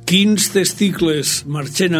Quins testicles, Marchena!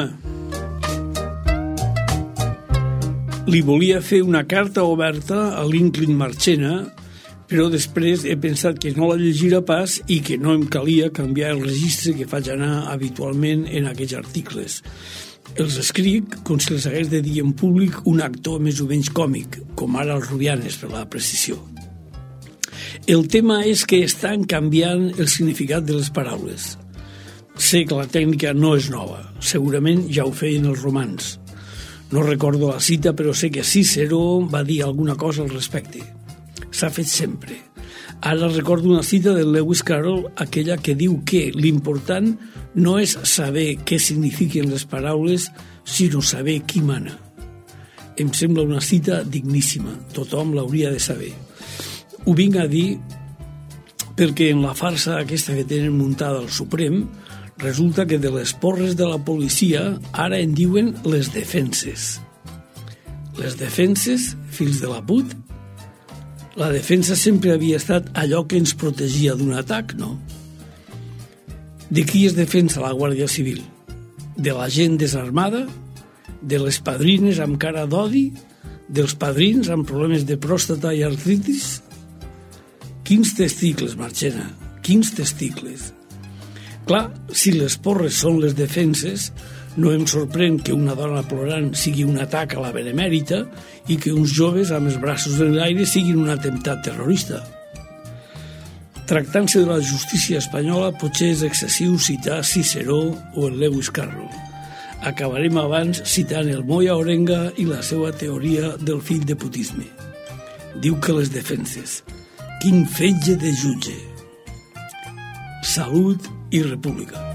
Li volia fer una carta oberta a Lincoln Marchena, però després he pensat que no la llegirà pas i que no em calia canviar el registre que faig anar habitualment en aquests articles. Els escric com si els hagués de dir en públic un actor més o menys còmic, com ara els Rubianes, per la precisió. El tema és que estan canviant el significat de les paraules. Sé que la tècnica no és nova, segurament ja ho feien els romans. No recordo la cita, però sé que Cícero va dir alguna cosa al respecte. S'ha fet sempre. Ara recordo una cita de Lewis Carroll, aquella que diu que l'important no és saber què signifiquen les paraules, sinó saber qui mana. Em sembla una cita digníssima, tothom l'hauria de saber. Ho vinc a dir perquè en la farsa aquesta que tenen muntada al Suprem resulta que de les porres de la policia ara en diuen les defenses. Les defenses, fills de la put? La defensa sempre havia estat allò que ens protegia d'un atac, no? De qui es defensa la Guàrdia Civil? De la gent desarmada? De les padrines amb cara d'odi? Dels padrins amb problemes de pròstata i artritis? Quins testicles, Marchena, quins testicles! Clar, si les porres són les defenses, no em sorprèn que una dona plorant sigui un atac a la benemèrita i que uns joves amb els braços en l'aire siguin un atemptat terrorista. Tractant-se de la justícia espanyola, potser és excessiu citar Ciceró o el Lewis Carroll. Acabarem abans citant el Moya Orenga i la seva teoria del fill de putisme. Diu que les defenses. Quin fetge de jutge. Salut i república.